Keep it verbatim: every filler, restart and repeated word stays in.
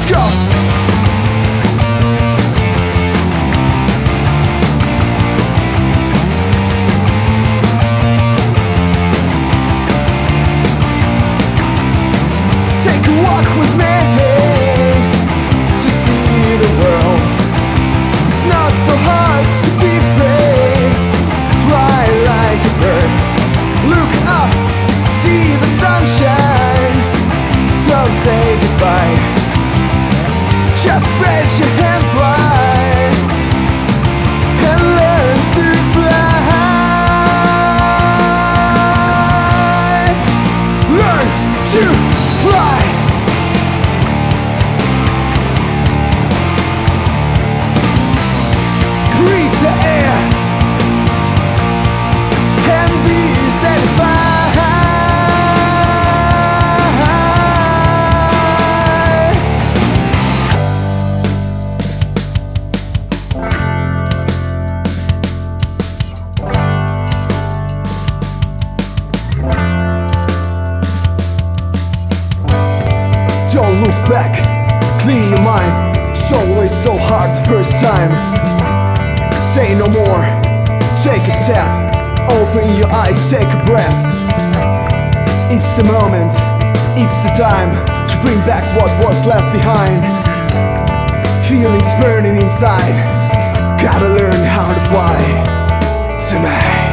go! Take a walk with me to see the world. It's not so hard to be free. Fly like a bird. Look up, see the sunshine. Don't say goodbye. Just spread your hands wide and learn to fly. Learn to fly. Breathe the air and be satisfied. Don't look back, clear your mind. It's always so hard the first time. Say no more, take a step. Open your eyes, take a breath. It's the moment, it's the time to bring back what was left behind. Feelings burning inside. Gotta learn how to fly tonight.